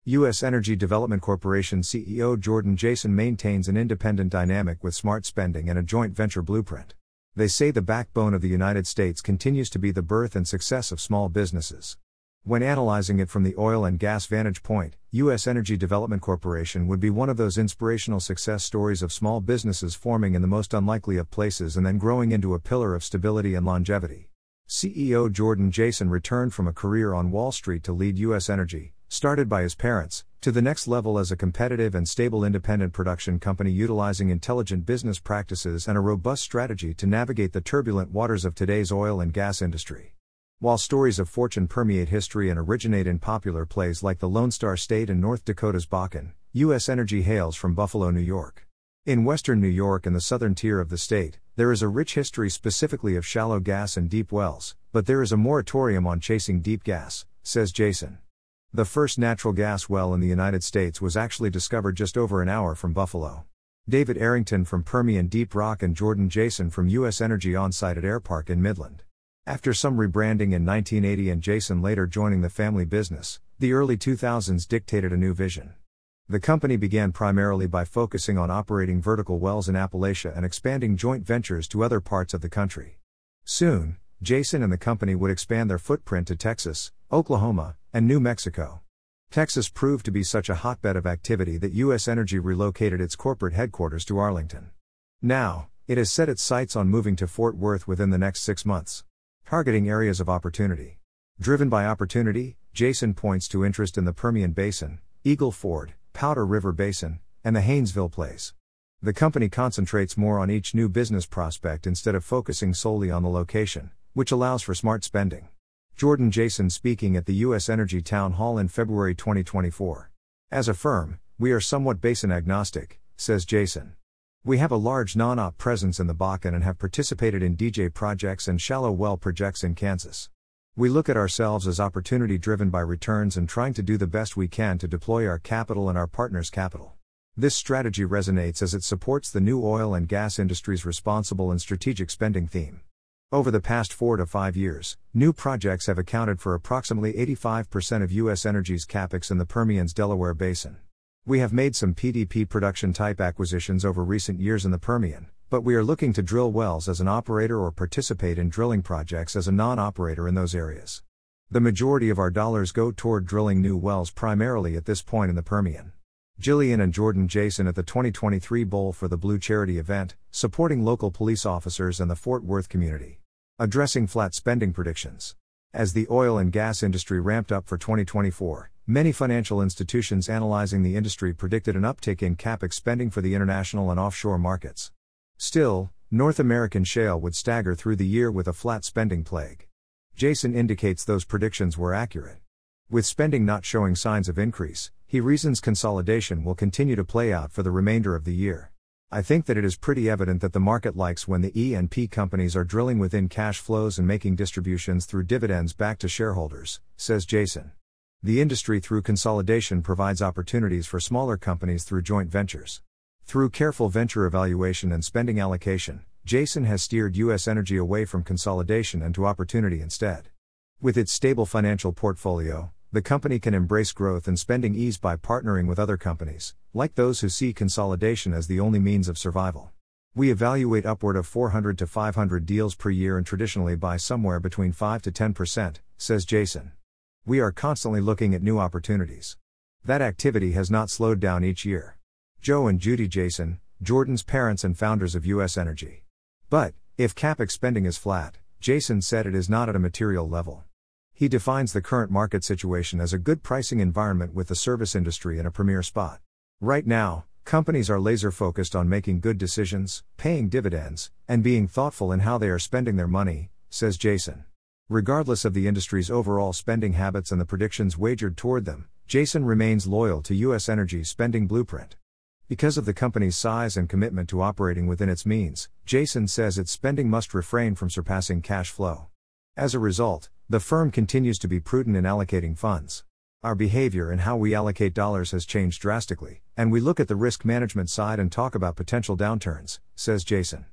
U.S. Energy Development Corporation CEO Jordan Jason maintains an independent dynamic with smart spending and a joint venture blueprint. They say the backbone of the United States continues to be the birth and success of small businesses. When analyzing it from the oil and gas vantage point, U.S. Energy Development Corporation would be one of those inspirational success stories of small businesses forming in the most unlikely of places and then growing into a pillar of stability and longevity. CEO Jordan Jason returned from a career on Wall Street to lead U.S. Energy, started by his parents, to the next level as a competitive and stable independent production company utilizing intelligent business practices and a robust strategy to navigate the turbulent waters of today's oil and gas industry. While stories of fortune permeate history and originate in popular plays like the Lone Star State and North Dakota's Bakken, U.S. Energy hails from Buffalo, New York. In western New York and the southern tier of the state, there is a rich history specifically of shallow gas and deep wells, but there is a moratorium on chasing deep gas, says Jason. The first natural gas well in the United States was actually discovered just over an hour from Buffalo. David Arrington from Permian Deep Rock and Jordan Jason from U.S. Energy on-site at Air Park in Midland. After some rebranding in 1980 and Jason later joining the family business, the early 2000s dictated a new vision. The company began primarily by focusing on operating vertical wells in Appalachia and expanding joint ventures to other parts of the country. Soon, Jason and the company would expand their footprint to Texas, Oklahoma, and New Mexico. Texas proved to be such a hotbed of activity that U.S. Energy relocated its corporate headquarters to Arlington. Now, it has set its sights on moving to Fort Worth within the next 6 months. Targeting areas of opportunity. Driven by opportunity, Jason points to interest in the Permian Basin, Eagle Ford, Powder River Basin, and the Haynesville plays. The company concentrates more on each new business prospect instead of focusing solely on the location, which allows for smart spending. Jordan Jason speaking at the U.S. Energy Town Hall in February 2024. As a firm, we are somewhat basin agnostic, says Jason. We have a large non-op presence in the Bakken and have participated in DJ projects and shallow well projects in Kansas. We look at ourselves as opportunity driven by returns and trying to do the best we can to deploy our capital and our partners' capital. This strategy resonates as it supports the new oil and gas industry's responsible and strategic spending theme. Over the past 4 to 5 years, new projects have accounted for approximately 85% of U.S. Energy's capex in the Permian's Delaware Basin. We have made some PDP production-type acquisitions over recent years in the Permian, but we are looking to drill wells as an operator or participate in drilling projects as a non-operator in those areas. The majority of our dollars go toward drilling new wells primarily at this point in the Permian. Jillian and Jordan Jason at the 2023 Bowl for the Blue charity event, supporting local police officers and the Fort Worth community. Addressing flat spending predictions. As the oil and gas industry ramped up for 2024, many financial institutions analyzing the industry predicted an uptick in capex spending for the international and offshore markets. Still, North American shale would stagger through the year with a flat spending plague. Jason indicates those predictions were accurate. With spending not showing signs of increase, he reasons consolidation will continue to play out for the remainder of the year. I think that it is pretty evident that the market likes when the E&P companies are drilling within cash flows and making distributions through dividends back to shareholders, says Jason. The industry through consolidation provides opportunities for smaller companies through joint ventures. Through careful venture evaluation and spending allocation, Jason has steered U.S. Energy away from consolidation and to opportunity instead. With its stable financial portfolio, the company can embrace growth and spending ease by partnering with other companies, like those who see consolidation as the only means of survival. We evaluate upward of 400 to 500 deals per year and traditionally buy somewhere between 5 to 10%, says Jason. We are constantly looking at new opportunities. That activity has not slowed down each year. Joe and Judy Jason, Jordan's parents and founders of U.S. Energy. But, if capex spending is flat, Jason said it is not at a material level. He defines the current market situation as a good pricing environment with the service industry in a premier spot. Right now, companies are laser-focused on making good decisions, paying dividends, and being thoughtful in how they are spending their money, says Jason. Regardless of the industry's overall spending habits and the predictions wagered toward them, Jason remains loyal to U.S. Energy's spending blueprint. Because of the company's size and commitment to operating within its means, Jason says its spending must refrain from surpassing cash flow. As a result, the firm continues to be prudent in allocating funds. Our behavior and how we allocate dollars has changed drastically, and we look at the risk management side and talk about potential downturns, says Jason.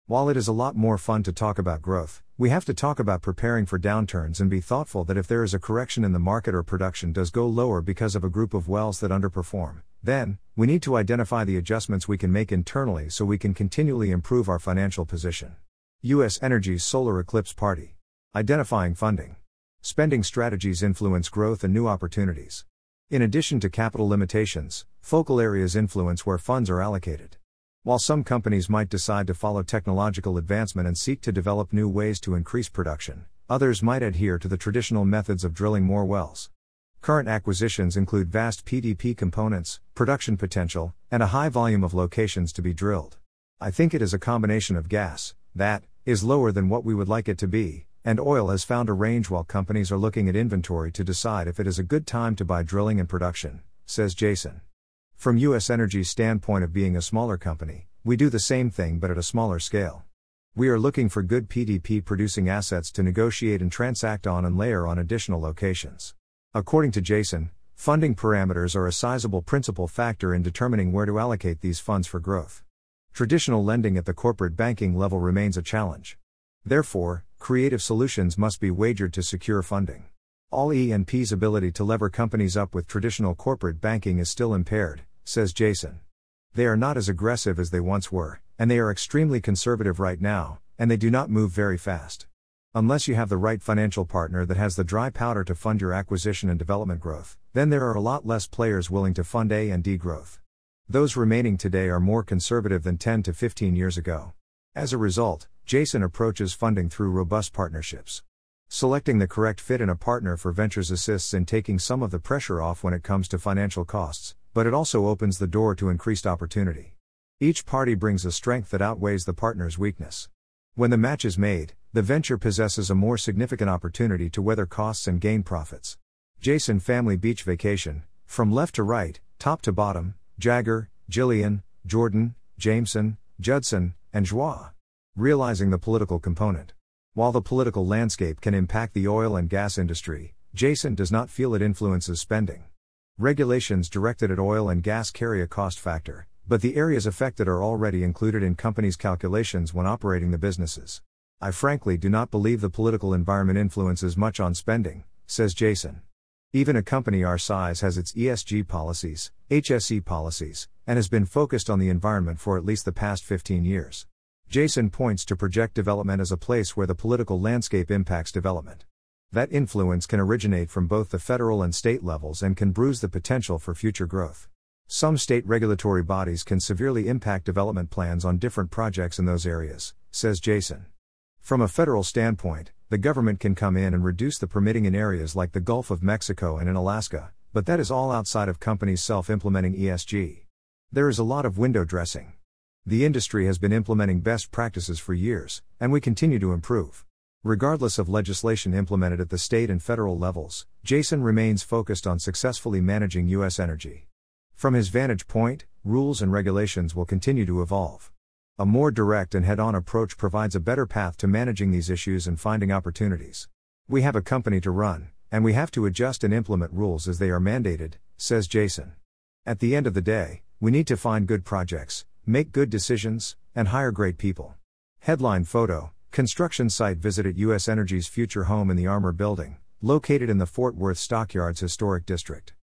While it is a lot more fun to talk about growth, we have to talk about preparing for downturns and be thoughtful that if there is a correction in the market or production does go lower because of a group of wells that underperform, then, we need to identify the adjustments we can make internally so we can continually improve our financial position. U.S. Energy's Solar Eclipse Party. Identifying funding. Spending strategies influence growth and new opportunities. In addition to capital limitations, focal areas influence where funds are allocated. While some companies might decide to follow technological advancement and seek to develop new ways to increase production, others might adhere to the traditional methods of drilling more wells. Current acquisitions include vast PDP components, production potential, and a high volume of locations to be drilled. I think it is a combination of gas, that is lower than what we would like it to be, and oil has found a range while companies are looking at inventory to decide if it is a good time to buy drilling and production, says Jason. From U.S. Energy's standpoint of being a smaller company, we do the same thing but at a smaller scale. We are looking for good PDP producing assets to negotiate and transact on and layer on additional locations. According to Jason, funding parameters are a sizable principal factor in determining where to allocate these funds for growth. Traditional lending at the corporate banking level remains a challenge. Therefore, creative solutions must be wagered to secure funding. All E&P's ability to lever companies up with traditional corporate banking is still impaired, says Jason. They are not as aggressive as they once were, and they are extremely conservative right now, and they do not move very fast. Unless you have the right financial partner that has the dry powder to fund your acquisition and development growth, then there are a lot less players willing to fund A&D growth. Those remaining today are more conservative than 10 to 15 years ago. As a result, Jason approaches funding through robust partnerships. Selecting the correct fit in a partner for ventures assists in taking some of the pressure off when it comes to financial costs, but it also opens the door to increased opportunity. Each party brings a strength that outweighs the partner's weakness. When the match is made, the venture possesses a more significant opportunity to weather costs and gain profits. Jason Family Beach Vacation, from left to right, top to bottom, Jagger, Jillian, Jordan, Jameson, Judson, and Joie. Realizing the political component. While the political landscape can impact the oil and gas industry, Jason does not feel it influences spending. Regulations directed at oil and gas carry a cost factor, but the areas affected are already included in companies' calculations when operating the businesses. I frankly do not believe the political environment influences much on spending, says Jason. Even a company our size has its ESG policies, HSE policies, and has been focused on the environment for at least the past 15 years. Jason points to project development as a place where the political landscape impacts development. That influence can originate from both the federal and state levels and can bruise the potential for future growth. Some state regulatory bodies can severely impact development plans on different projects in those areas, says Jason. From a federal standpoint, the government can come in and reduce the permitting in areas like the Gulf of Mexico and in Alaska, but that is all outside of companies self-implementing ESG. There is a lot of window dressing. The industry has been implementing best practices for years, and we continue to improve. Regardless of legislation implemented at the state and federal levels, Jason remains focused on successfully managing U.S. energy. From his vantage point, rules and regulations will continue to evolve. A more direct and head-on approach provides a better path to managing these issues and finding opportunities. We have a company to run, and we have to adjust and implement rules as they are mandated, says Jason. At the end of the day, we need to find good projects, make good decisions, and hire great people. Headline photo: construction site visit at U.S. Energy's future home in the Armour Building, located in the Fort Worth Stockyards Historic District.